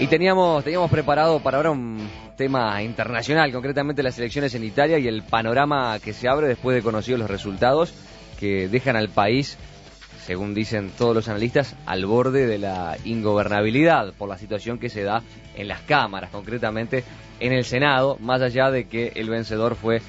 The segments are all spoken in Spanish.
Y teníamos preparado para ahora un tema internacional, concretamente las elecciones en Italia y el panorama que se abre después de conocidos los resultados que dejan al país, según dicen todos los analistas, al borde de la ingobernabilidad por la situación que se da en las cámaras, concretamente en el Senado, más allá de que el vencedor fue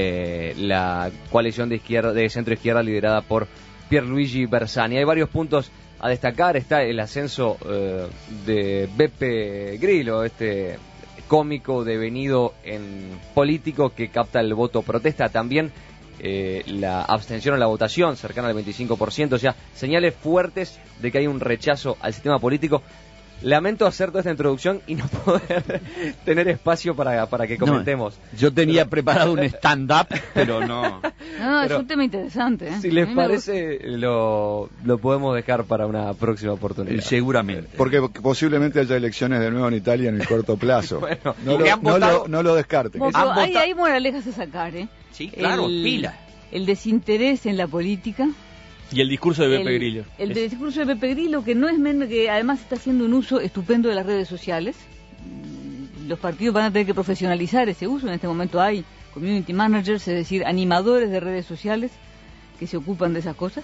la coalición de centro-izquierda liderada por Pierluigi Bersani. Hay varios puntos a destacar. Está el ascenso de Beppe Grillo, este cómico devenido en político que capta el voto protesta. También la abstención a la votación, cercana al 25%, o sea, señales fuertes de que hay un rechazo al sistema político. Lamento hacer toda esta introducción y no poder tener espacio para que comentemos. No, yo tenía preparado un stand-up, pero no. No, es un tema interesante. Si les parece, lo podemos dejar para una próxima oportunidad. Seguramente. Porque posiblemente haya elecciones de nuevo en Italia en el corto plazo. Bueno, no lo descarten. Bueno, hay moralejas a sacar, ¿eh? Sí, claro, pila. El desinterés en la política. Y el discurso de Beppe Grillo. El discurso de Beppe Grillo, que no es menos, que además está haciendo un uso estupendo de las redes sociales. Los partidos van a tener que profesionalizar ese uso. En este momento hay community managers, es decir, animadores de redes sociales que se ocupan de esas cosas.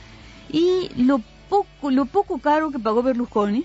Y lo poco caro que pagó Berlusconi.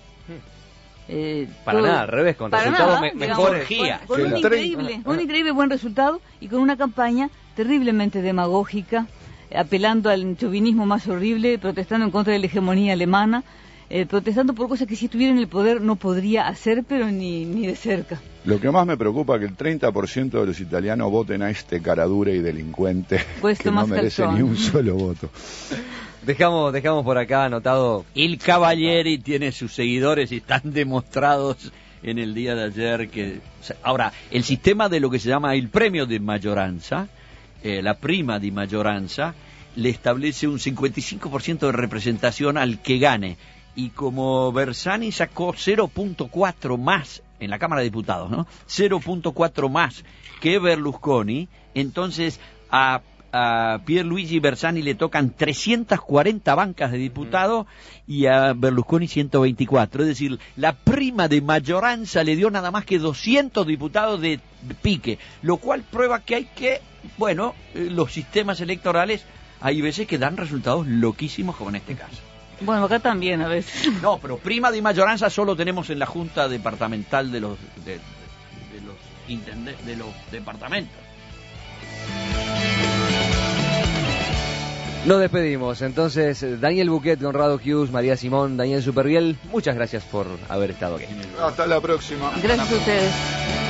Nada, al revés, con resultados mejores. Con un increíble buen resultado y con una campaña terriblemente demagógica, apelando al chauvinismo más horrible, protestando en contra de la hegemonía alemana, protestando por cosas que si estuviera en el poder no podría hacer, pero ni de cerca. Lo que más me preocupa es que el 30% de los italianos voten a este caradura y delincuente que no merece ni un solo voto. Dejamos por acá anotado. El Cavalieri tiene sus seguidores y están demostrados en el día de ayer que... Ahora, el sistema de lo que se llama el premio de maggioranza, la prima de maggioranza, le establece un 55% de representación al que gane. Y como Bersani sacó 0.4 más en la Cámara de Diputados, ¿no? 0.4 más que Berlusconi, entonces a Pierluigi Bersani le tocan 340 bancas de diputado y a Berlusconi 124. Es decir, la prima de maggioranza le dio nada más que 200 diputados de pique, lo cual prueba que los sistemas electorales hay veces que dan resultados loquísimos, como en este caso. Bueno, acá también a veces. No, pero prima de maggioranza solo tenemos en la Junta Departamental de los departamentos. Nos despedimos. Entonces, Daniel Buquet, Conrado Hughes, María Simón, Daniel Superviel, muchas gracias por haber estado aquí. Hasta la próxima. Gracias a ustedes.